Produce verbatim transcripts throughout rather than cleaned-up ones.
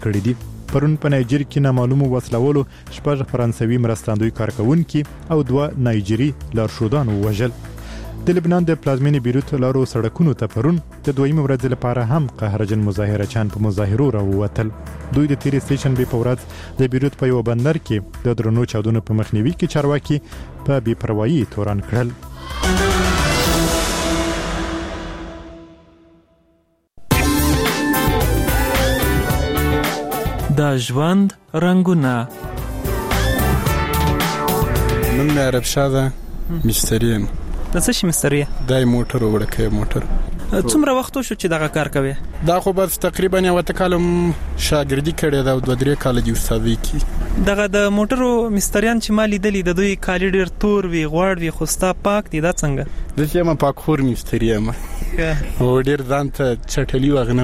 کړي دي. پرون په نایجر کې نامعلومو وسلوالو شپږ فرانسوي مرستندوی کارکونکي او دوه نایجري لارښودان ووژل. د لبنان د پلازمینې بیروت لارو سړکونو ته پرون د دویمې ورځې لپاره هم قهرجن مظاهرچیان په مظاهرو راووتل. دوی د تیرې سټیشن په ورځ د بیروت په یو بندر کې د درنو چاودنو په مخنیوي کې چارواکي په بې پروایي تورن کړل. د ژوند رنګونه. نوم مې عرب شاه مستری یم. د څه شي مستری؟ دای موټر وړکې موټر. څومره وخت شو چې دغه کار کوي؟ دا خو بس تقریبا یو کالم شاګردي کړې دا دوه درې کال دی استادي کی. دغه د موټرو مستریان چې مالي دلی د دوی کالي ډیر تور وی غوړ وی خوستا پاک دي دا څنګه؟ د چې ما پاکور مستری یم. او ډیر ځان ته چټلی وغنه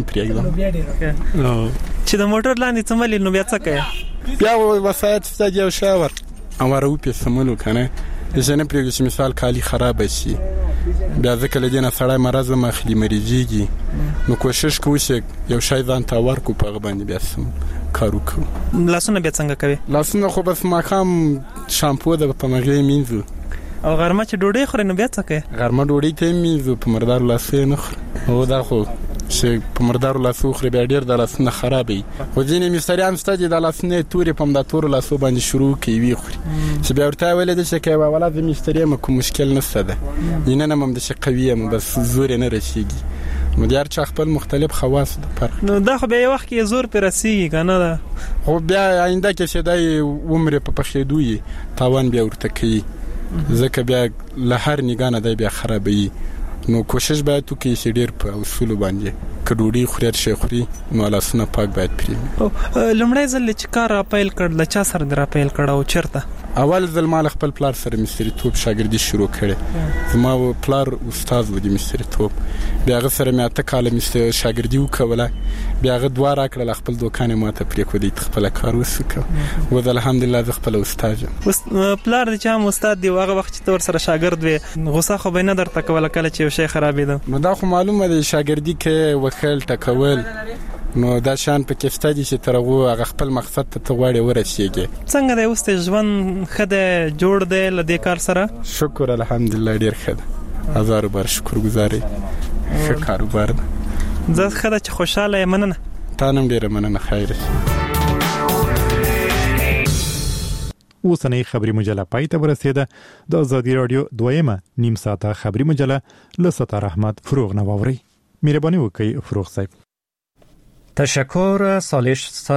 پریږدم. چې د موټر لاندې څملې نو بیا څه کوي؟ بیا وسایت ستاسو یو شاور امر او په سملو کنه ځنه پرېږدي چې مثال کالی خراب شي بیا ځکه لدینه سړی مرز مخلي مریضيږي نو کوشش کوو چې یو شای ځان ته ورکو په باندې بیا سم کارو کوو. لاسونه بیا څنګه کوي؟ لاسونه خو بس ماقام شامپو د په مغې مینځو او غرمه چې ډوډۍ خوري نو بیا څه کوي؟ غرمه ډوډۍ ته مینځو په مردار لاسونه نه خوري. او دا خو چې په مردارو لاسو خوري بیا ډیر د لاسونه خرابي. خو ځینې مستریان ستاسو د لاسونه توري په مدا تور لاسو باندې شروع کوي خوري چې بیا ورته ویل د چې کوي ولادت مستری مکو مشکل نشته ده ینه نه مم د چې قویه م بس زور نه رسیږي. مدار چا خپل مختلف خواص د فرق نو دا خو به وخت کې زور پر رسیږي کنه ده. خو بیا آینده کې چې دای عمر په پخېدوي تاوان بیا ورته کوي ځکه بیا له هر نگانه دی بیا خرابوي. نو کوشش باید تو کې چې ډیر په اصول باندې کډوډي خوري شي خوري نو لاسونه پاک باید پرې. لمړی ځل چې کار اپیل کړ د چا سره در اپیل کړ او چرته؟ اول ځل مال خپل پلار سره مستری توپ شاګردي شروع کړي. زما پلار استاد و د مستری توپ بیا غ سره مې اته کال مستری شاګردي وکوله بیا غ دوه را کړل خپل دوکان ماته پرې کو دي خپل کار وسکه و الحمدلله ز خپل استاد. پلار د چا استاد دی هغه وخت چې تور سره شاګرد وي غوسه خو به نه درته کوله کله چې شي خرابېده؟ نو دا خو معلومه ده شاګردي کې وکیل ټکول نو دا شان په کې ستادي چې ترغه هغه خپل مقصد ته غواړي ورسیږي. څنګه دی اوس ژوند خده جوړ دی لدې کار سره؟ شکر الحمدلله ډیر خده هزار بار شکر گزاري ښه کاروبار ده. زه خده چې خوشاله یم. مننه. تانم ډیر مننه. خیر. اوسنۍ خبري مجله پای ته ورسېده. د آزادي رادیو دویمه نیم ساعته خبري مجله له ستار احمد فروغ نواوري. مهرباني وکړئ فروغ صاحب. تشکر. سالش